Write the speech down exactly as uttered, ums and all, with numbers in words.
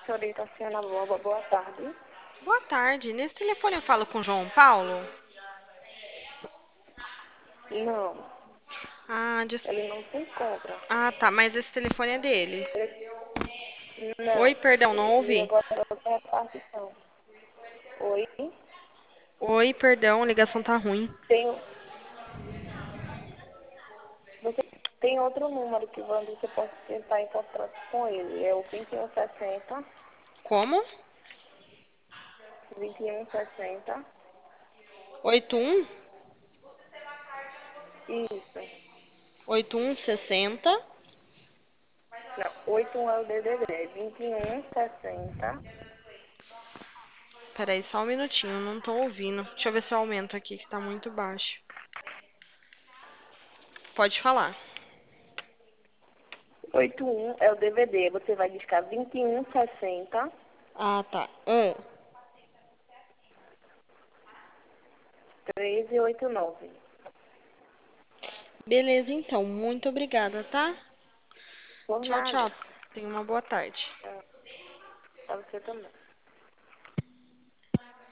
senhorita Ciana Boba, boa tarde. Boa tarde. Nesse telefone eu falo com o João Paulo? Não, Ah, des- ele não se encontra. ah, tá. Mas esse telefone é dele. Ele, Oi, não, perdão, não ele ouvi. agora é outra repartição. Oi, Oi, perdão, a ligação tá ruim. tem, você tem outro número que você pode tentar em contato com ele. É o vinte e um sessenta, Como? vinte e um sessenta. Oito um? Isso. Oito um sessenta. Não, oito um é o D D D. vinte e um sessenta. Peraí, só um minutinho, não tô ouvindo. Deixa eu ver se eu aumento aqui, que tá muito baixo. Pode falar. oito um é o D V D. Você vai discar vinte e um sessenta, Ah, tá. Ah, treze oitenta e nove. beleza, então. Muito obrigada, tá? Por Tchau, tchau. nada. Tenha uma boa tarde. Pra você também.